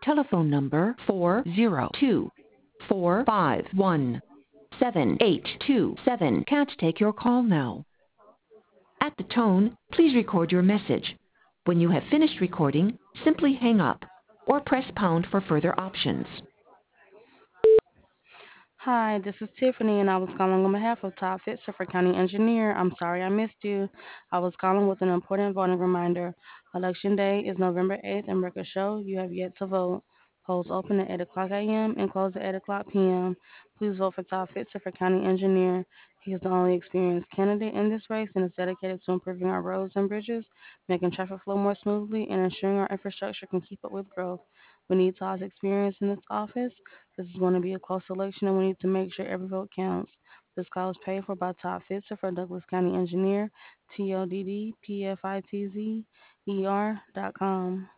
telephone number 402-451-7827. Can't take your call now. At the tone, please record your message. When you have finished recording, simply hang up or press pound for further options. Hi, this is Tiffany, and I was calling on behalf of Todd Fitzer for County Engineer. I'm sorry I missed you. I was calling with an important voting reminder. Election Day is November 8th, and record show you have yet to vote. Polls open at 8 o'clock a.m. and close at 8 o'clock p.m. Please vote for Todd Fitzer for County Engineer. He is the only experienced candidate in this race and is dedicated to improving our roads and bridges, making traffic flow more smoothly, and ensuring our infrastructure can keep up with growth. We need Todd's experience in this office. This is going to be a close election, and we need to make sure every vote counts. This call is paid for by Todd Fitzer for Douglas County Engineer, TODDPFITZER.com.